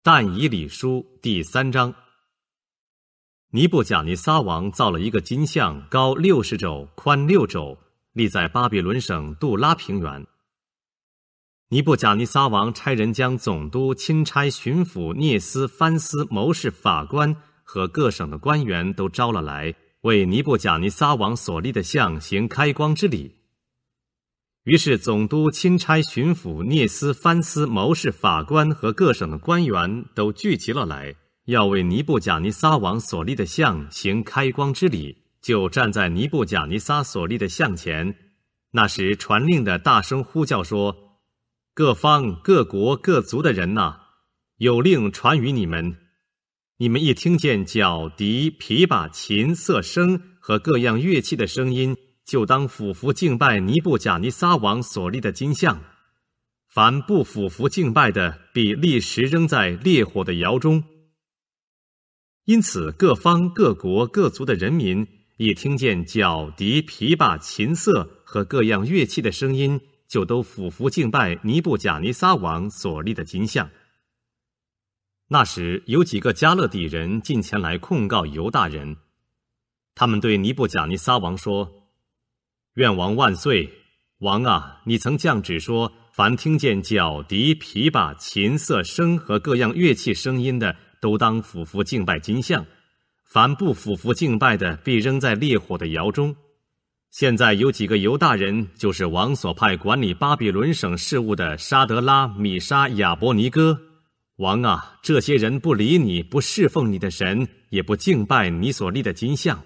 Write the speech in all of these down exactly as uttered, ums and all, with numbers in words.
但以理书第三章。尼布甲尼撒王造了一个金像，高六十肘，宽六肘，立在巴比伦省杜拉平原。尼布甲尼撒王差人将总督、钦差、巡抚、聂司、藩司、谋士、法官和各省的官员都招了来，为尼布甲尼撒王所立的像行开光之礼。于是总督、钦差、巡抚、聂司、藩司、谋士、法官和各省的官员都聚集了来，要为尼布甲尼撒王所立的像行开光之礼，就站在尼布甲尼撒所立的像前。那时传令的大声呼叫说：各方、各国、各族的人哪，有令传于你们，你们一听见角、笛、琵琶、琴、瑟声和各样乐器的声音，就当俯伏敬拜尼布甲尼撒王所立的金像。凡不俯伏敬拜的，必立时扔在烈火的窑中。因此各方、各国、各族的人民一听见角、笛、琵琶、琴瑟和各样乐器的声音，就都俯伏敬拜尼布甲尼撒王所立的金像。那时有几个加勒底人进前来控告犹大人，他们对尼布甲尼撒王说：愿王万岁！王啊，你曾降旨说，凡听见角、笛、琵琶、琴、瑟声和各样乐器声音的，都当俯伏敬拜金像；凡不俯伏敬拜的，必扔在烈火的窑中。现在有几个犹大人，就是王所派管理巴比伦省事务的沙德拉、米沙、亚伯尼哥。王啊，这些人不理你，不侍奉你的神，也不敬拜你所立的金像。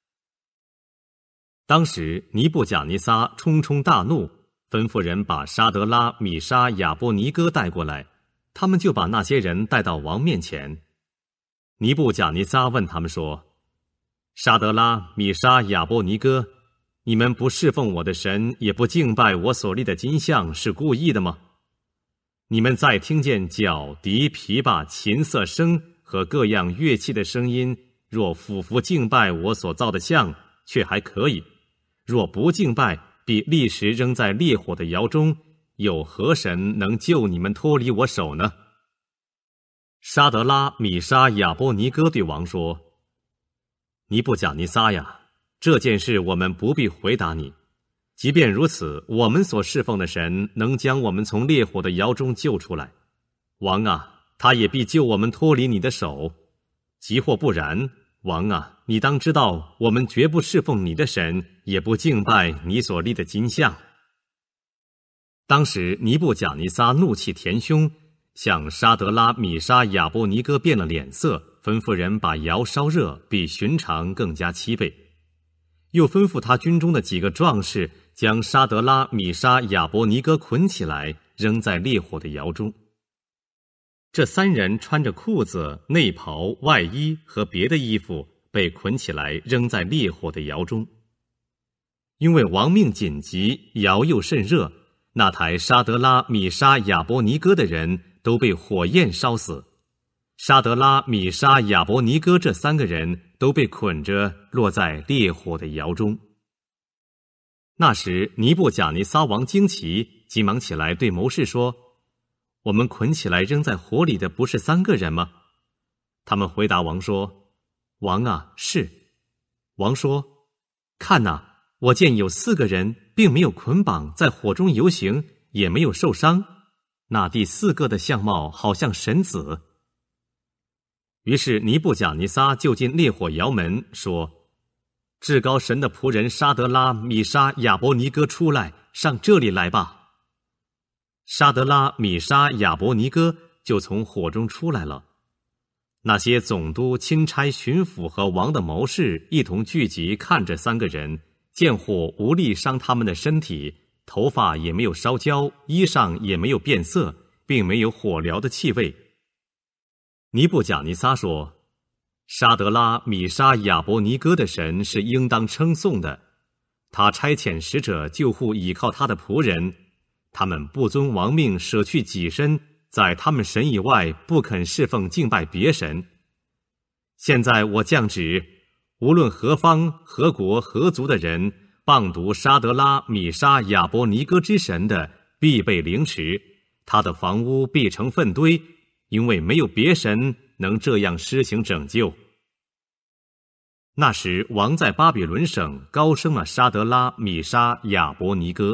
当时尼布甲尼撒冲冲大怒，吩咐人把沙德拉、米沙、亚伯尼哥带过来，他们就把那些人带到王面前。尼布甲尼撒问他们说：沙德拉、米沙、亚伯尼哥，你们不侍奉我的神，也不敬拜我所立的金像，是故意的吗？你们再听见角、笛、琵琶、琴瑟声和各样乐器的声音，若俯伏敬拜我所造的像，却还可以；若不敬拜，必立时扔在烈火的窑中。有何神能救你们脱离我手呢？沙德拉、米沙、亚伯尼哥对王说：尼布甲尼撒呀，这件事我们不必回答你。即便如此，我们所侍奉的神能将我们从烈火的窑中救出来。王啊，他也必救我们脱离你的手。即或不然，王啊，你当知道，我们绝不侍奉你的神，也不敬拜你所立的金像。当时尼布甲尼撒怒气填胸，向沙德拉、米沙、亚伯尼哥变了脸色，吩咐人把窑烧热，比寻常更加七倍。又吩咐他军中的几个壮士，将沙德拉、米沙、亚伯尼哥捆起来，扔在烈火的窑中。这三人穿着裤子、内袍、外衣和别的衣服，被捆起来扔在烈火的窑中。因为王命紧急，窑又甚热，那台沙德拉、米沙、亚伯尼哥的人都被火焰烧死。沙德拉、米沙、亚伯尼哥这三个人都被捆着落在烈火的窑中。那时尼布甲尼撒王惊奇，急忙起来对谋士说：我们捆起来扔在火里的不是三个人吗？他们回答王说：王啊，是。王说：看哪，我见有四个人并没有捆绑，在火中游行，也没有受伤，那第四个的相貌好像神子。于是尼布甲尼撒就进烈火窑门，说：至高神的仆人沙德拉、米沙、亚伯尼哥出来，上这里来吧。沙德拉、米沙、亚伯尼哥就从火中出来了。那些总督、钦差、巡抚和王的谋士一同聚集，看着三个人，见火无力伤他们的身体，头发也没有烧焦，衣裳也没有变色，并没有火燎的气味。尼布甲尼撒说：沙德拉、米沙、亚伯尼哥的神是应当称颂的，他差遣使者救护倚靠他的仆人，他们不遵王命，舍去己身，在他们神以外不肯侍奉敬拜别神。现在我降旨，无论何方、何国、何族的人，谤读沙德拉、米沙、亚伯尼哥之神的，必被凌迟，他的房屋必成粪堆， 因为没有别神能这样施行拯救。那时，王在巴比伦省高升了沙德拉、米沙、亚伯尼哥。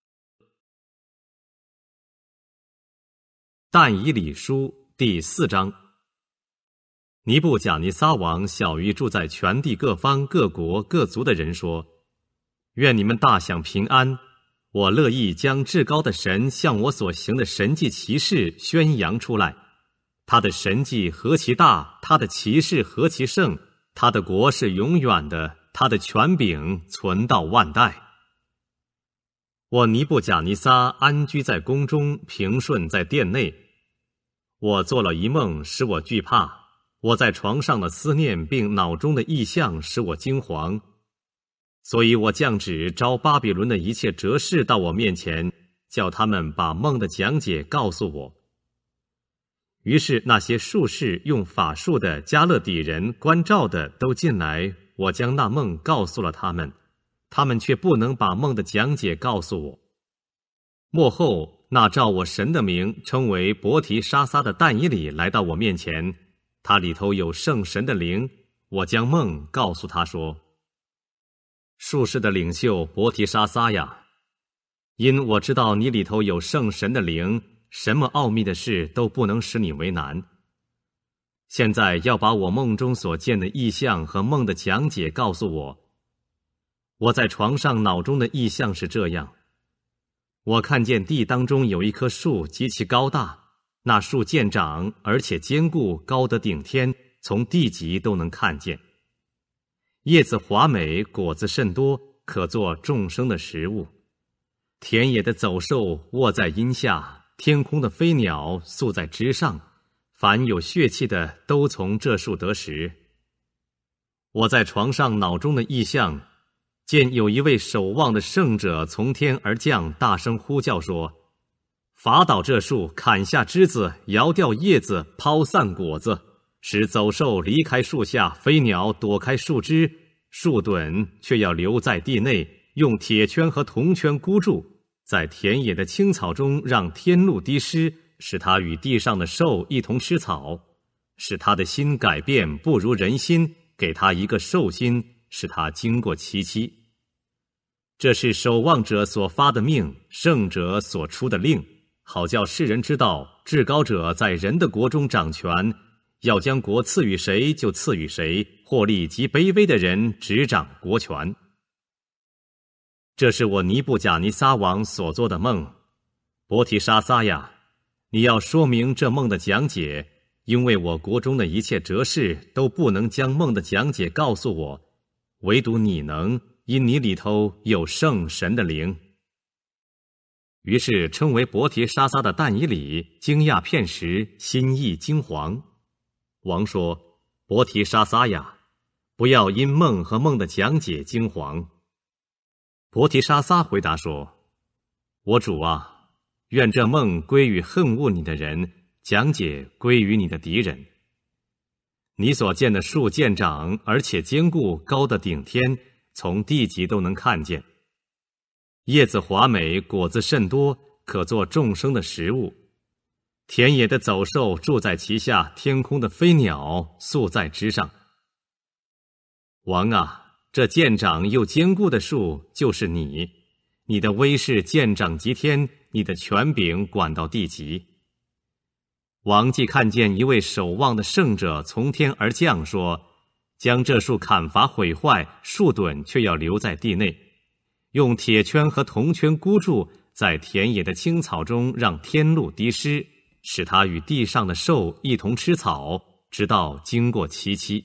但以理书第四章。尼布甲尼撒王晓谕住在全地各方各国各族的人说：愿你们大享平安，我乐意将至高的神向我所行的神迹奇事宣扬出来。他的神迹何其大，他的奇事何其盛，他的国是永远的，他的权柄存到万代。我尼布甲尼撒安居在宫中，平顺在殿内。我做了一梦，使我惧怕。我在床上的思念并脑中的意象使我惊惶。所以我降旨招巴比伦的一切哲士到我面前，叫他们把梦的讲解告诉我。于是那些术士用法术的、加勒底人、关照的都进来，我将那梦告诉了他们，他们却不能把梦的讲解告诉我。末后，那照我神的名称为伯提沙撒的但以理来到我面前，他里头有圣神的灵，我将梦告诉他说：术士的领袖伯提沙撒呀，因我知道你里头有圣神的灵，什么奥秘的事都不能使你为难。现在要把我梦中所见的异象和梦的讲解告诉我。我在床上脑中的异象是这样：我看见地当中有一棵树极其高大，那树渐长，而且坚固，高得顶天，从地极都能看见。叶子华美，果子甚多，可做众生的食物。田野的走兽卧在荫下，天空的飞鸟宿在枝上，凡有血气的都从这树得食。我在床上脑中的异象，见有一位守望的圣者从天而降，大声呼叫说：伐倒这树，砍下枝子，摇掉叶子，抛散果子，使走兽离开树下，飞鸟躲开树枝，树墩却要留在地内，用铁圈和铜圈箍住，在田野的青草中让天露滴湿，使它与地上的兽一同吃草，使他的心改变不如人心，给他一个兽心，使他经过其期。这是守望者所发的命，圣者所出的令，好叫世人知道至高者在人的国中掌权，要将国赐予谁就赐予谁，获利极卑微的人执掌国权。这是我尼布甲尼撒王所做的梦。伯提沙撒呀，你要说明这梦的讲解，因为我国中的一切哲士都不能将梦的讲解告诉我，唯独你能，因你里头有圣神的灵。于是称为伯提沙撒的但以理惊讶片时，心意惊惶。王说：伯提沙撒呀，不要因梦和梦的讲解惊惶。伯提沙撒回答说：我主啊，愿这梦归于恨恶你的人，讲解归于你的敌人。你所见的树渐长，而且坚固，高的顶天，从地极都能看见。叶子华美，果子甚多，可做众生的食物。田野的走兽住在其下，天空的飞鸟宿在枝上。王啊，这渐长又坚固的树就是你，你的威势渐长极天，你的权柄管到地极。王既看见一位守望的圣者从天而降，说：将这树砍伐毁坏，树墩却要留在地内，用铁圈和铜圈箍住，在田野的青草中让天露滴湿，使它与地上的兽一同吃草，直到经过其期。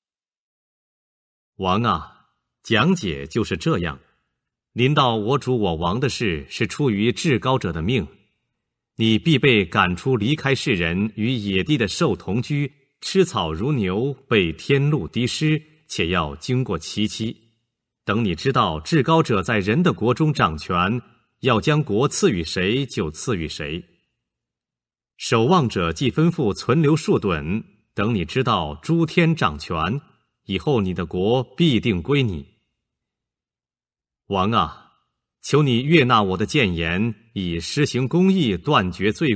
王啊，讲解就是这样。临到我主我王的事，是出于至高者的命。你必被赶出，离开世人，与野地的兽同居，吃草如牛，被天露滴湿，且要经过其期。等你知道至高者在人的国中掌权，要将国赐予谁就赐予谁。守望者既吩咐存留树墩，等你知道诸天掌权，以后你的国必定归你。王啊，求你悦纳我的谏言，以施行公义，断绝罪过，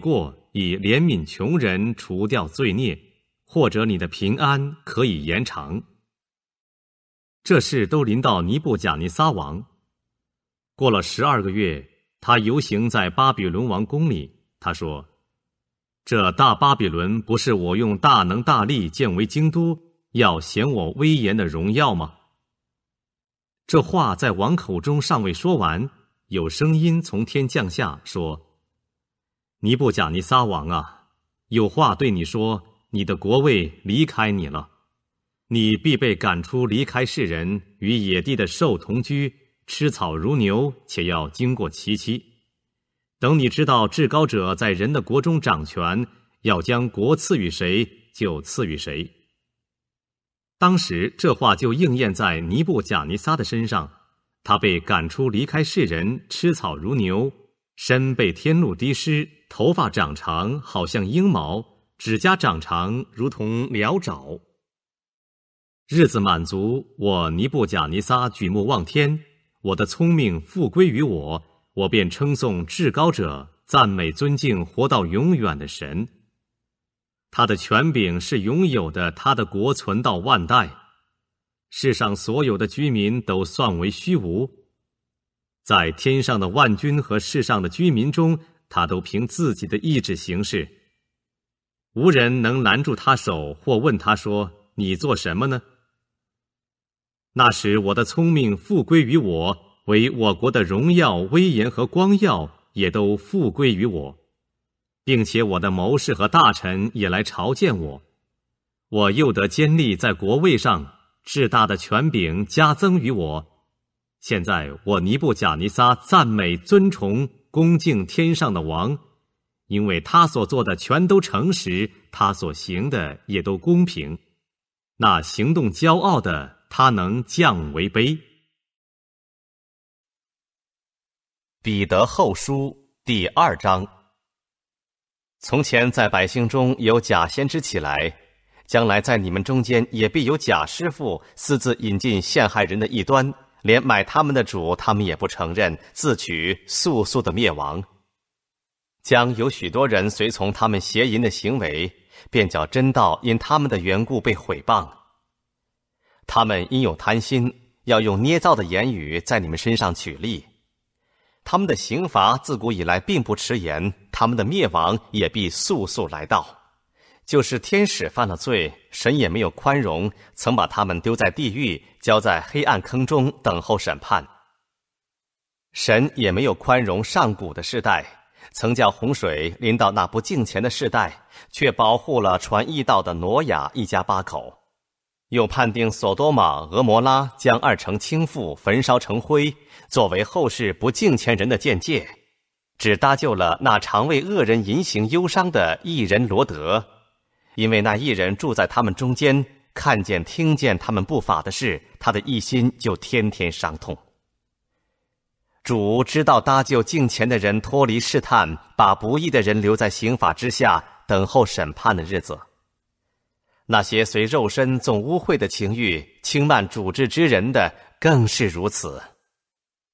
以怜悯穷人，除掉罪孽，或者你的平安可以延长。这事都临到尼布甲尼撒王。过了十二个月，他游行在巴比伦王宫里，他说：这大巴比伦不是我用大能大力建为京都，要显我威严的荣耀吗？这话在王口中尚未说完，有声音从天降下，说：尼布甲尼撒王啊，有话对你说，你的国位离开你了，你必被赶出，离开世人，与野地的兽同居，吃草如牛，且要经过其期。等你知道至高者在人的国中掌权，要将国赐予谁，就赐予谁。当时这话就应验在尼布甲尼撒的身上，他被赶出，离开世人，吃草如牛，身被天露滴湿，头发长长，好像鹰毛，指甲长长，如同獠爪。日子满足，我尼布甲尼撒举目望天，我的聪明复归于我，我便称颂至高者，赞美尊敬活到永远的神。他的权柄是永有的，他的国存到万代。世上所有的居民都算为虚无，在天上的万军和世上的居民中，他都凭自己的意志行事。无人能拦住他手，或问他说：你做什么呢？那时我的聪明复归于我，为我国的荣耀、威严和光耀也都复归于我，并且我的谋士和大臣也来朝见我。我又得坚立在国位上，至大的权柄加增于我。现在我尼布甲尼撒赞美、尊崇、恭敬天上的王，因为他所做的全都诚实，他所行的也都公平。那行动骄傲的，他能降为卑。 彼得后书第二章。从前在百姓中有假先知起来，将来在你们中间也必有假师傅，私自引进陷害人的异端，连买他们的主他们也不承认，自取速速的灭亡。将有许多人随从他们邪淫的行为，便叫真道因他们的缘故被毁谤。他们因有贪心，要用捏造的言语在你们身上取利。他们的刑罚自古以来并不迟延，他们的灭亡也必速速来到。就是天使犯了罪，神也没有宽容，曾把他们丢在地狱，交在黑暗坑中，等候审判。神也没有宽容上古的世代，曾叫洪水临到那不敬虔的世代，却保护了传义道的挪亚一家八口。又判定索多玛、俄摩拉将二城倾覆，焚烧成灰，作为后世不敬虔人的鉴戒，只搭救了那常为恶人淫行忧伤的义人罗德，因为那义人住在他们中间，看见听见他们不法的事，他的一心就天天伤痛。主知道搭救敬虔的人脱离试探，把不义的人留在刑罚之下，等候审判的日子。那些随肉身纵污秽的情欲轻慢主治之人的，更是如此。